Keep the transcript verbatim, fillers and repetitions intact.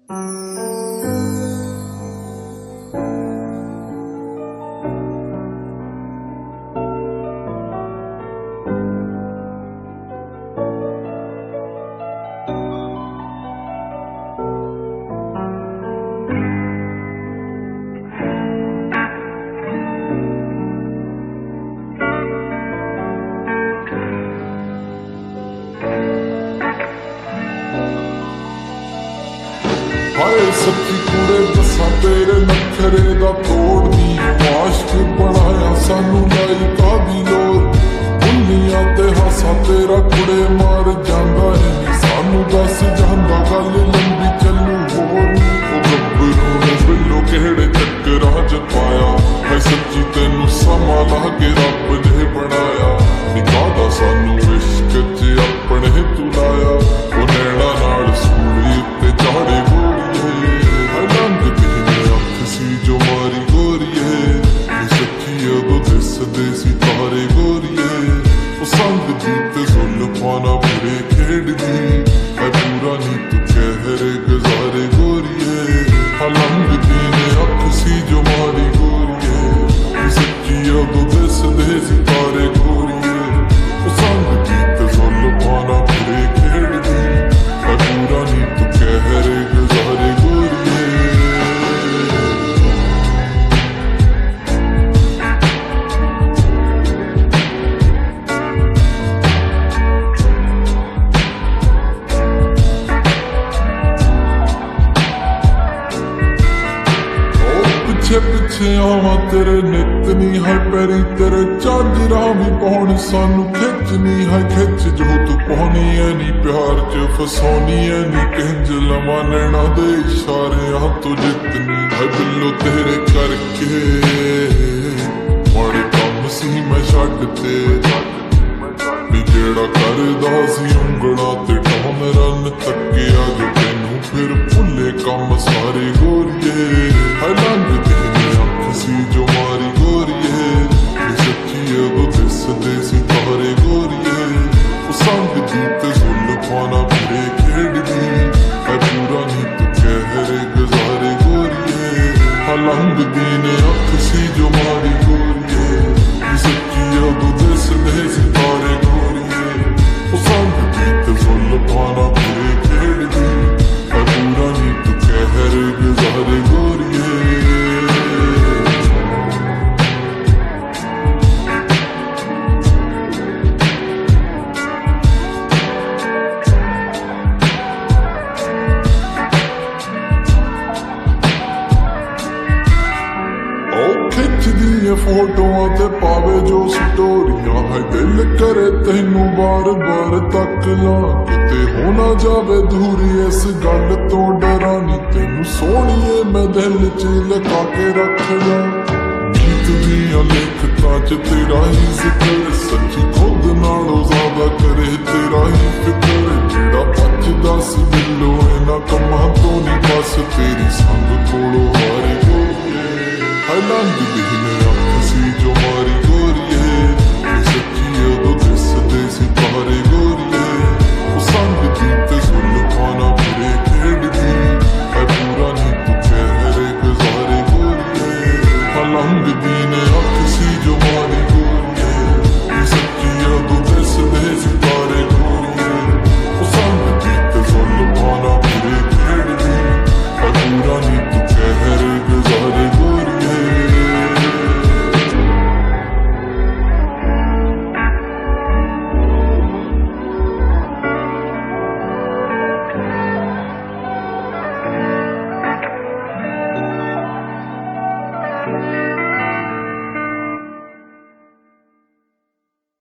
हाय सच्ची कुड़े दसा तेरे नखरे दा तोड़दी आशिक बनाया सानू लाई कादी लोर बुनिया ते हासा तेरा कुड़े मार जांदा है सानू दस जांदा गल लंबी चलू होर ओ गब्बरू ने बिल्लो केड़े चक्करां च पाया है सच्ची तेनू समा लागे रब ने बनाया निकादा सानू इश्क च अपने तू लाया ओ नैना नाल सूली उत्ते चाड़े देसी तारे गोरिए संग जीत जुल्फाना बुरे खेड़दी है पूरा नी तू कहरे गुजारे गोरिए हलंग दी ने अख सी जो मारी गोरिए सच्ची अदो दिस देसी तारे गोरिए संग जीत जुल्फाना बुरे खेड़दी है पूरा नी तू कहरे गुजारे गोरिए पिछे पिछे आवा तेरे नित नी है पैरी तेरे झांजरा भी पाउण सानू खिचनी है खिच जो तू पानी है नी प्यार च फसानी है नी किंज लवा नैना दे इशारे आ तू जितनी है बिल्लो तेरे करके माड़े कम सी मैं छड्डते भी जेड़ा करदा सी उंगला ते टोन रन तक्किया जो तैनू फिर भुले कम सारे गोरिए है लंघ सी जो मारी गोरिए सच्ची अगो दिस देसी तारे गोरिए संग जीत जुल्फाना बुरे खेड़दी है पूरा नी तू कहरे गुजारे गोरिए हलंग दी ने अख सी जो मारी गोरिए सच्ची अगो दिस देसी तारे गोरिए संग जीत जुल्फाना बुरे खेड़दी है पूरा नी तू कहरे गुजारे गोरिए फोटोआं ते पावे जो स्टोरियां है दिल करे तैनू बार बार तक ला किते हो ना जावे दूरी इस गल तो डरानी तैनू सोहणीए मैं दिल च लगा के रख ला गीत दियां लेखतां च तेरा ही जिक्र सच्ची खुद नालों ज्यादा करे तेरा ही फिक्र जेड़ा बचदा सी दिलों इन्हां कम्मां तो नी बस तेरी संग कोलों हारे गोरिए है लंघ दी ने सी जो मारी गोरिए सच्ची अदो दिस देसी तारे गोरिए संग जीत जुल्फाना बुरे खेड़दी है पूरा नी तू कहरे गुजारे गोरिए हलंग दी ने अख सी जो मारी गोरिए सच्ची अदो दिस देसी तारे गोरिए संग जीत जुल्फाना बुरे खेड़दी है पूरा